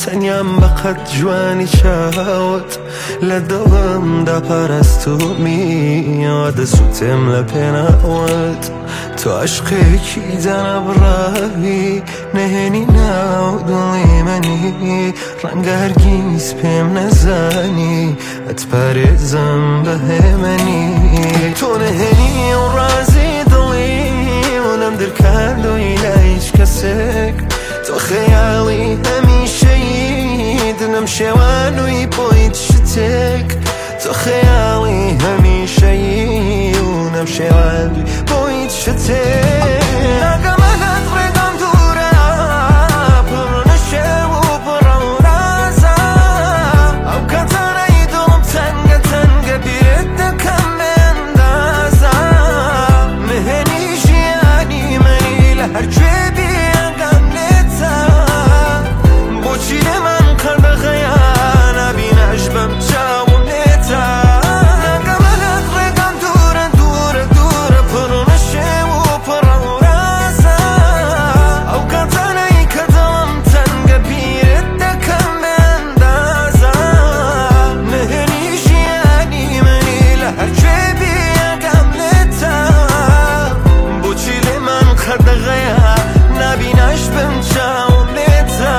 تەنیام بەقەت جوانی چاوت لە دڵمدا پەرستومیەوە دەسووتێم لە پێناوت تۆ عشقێکی دانەبڕاوی نەهێنی ناو دڵی منی ڕەنگە هەرگیز پێم نەزانی ئەتپارێزم بە هێمنی تۆ نەهێنی ئەو ڕازی دڵی و نەم دەرکاندۆی لە هیچ کەسێک تۆ خەیاڵی هەمیشەیی دنەم شێوانووی بۆی شتێک تۆ خەیاڵی هەمیشەیی و نەم شێوانووی بۆی شتێک ناگەمەگەت ڕێگەم دوورە پڕ نەشێو و پڕە و رازە ئەو کەتانەی دڵم تەنگە تەنگە بیرت دەکەم بێندازە مهێنی ژیانی منی لە هەر کوێبی ئەگەم لێتە بۆچی لێ من قەردەغەیە نابینەش بەم چاوم لێتە ناگەمەگەت ڕێگەم دوورە دوورە دوورە پڕ نەشێو و پڕە و رازە ئەو کەتانەی کە دڵم تەنگە بیرت دەکەم بێندازە مهێنی ژیانی منی لە هەر کوێبی ئەگەم لێتە بۆچی لێ من قەردەغەیە نابینەش بەم چاوم لێتە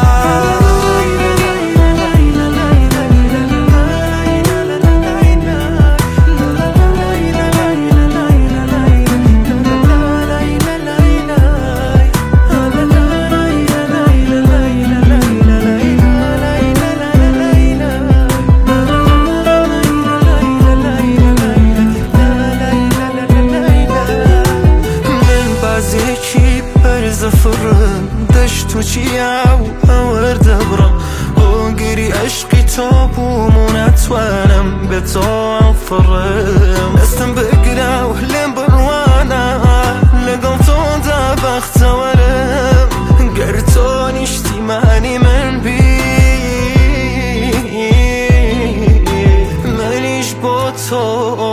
زفرن دەشت و چیا و ئەوەردە بڕم بۆ گیری عشقی تۆ بووم و ناتوانم بێ تۆ ئەڵفڕم دەستم بگرە و لێم بڕوانە لەگەڵ تۆدا بەختەوەرم گەر تۆ نیشتیمانی من بی منیش بۆ تۆ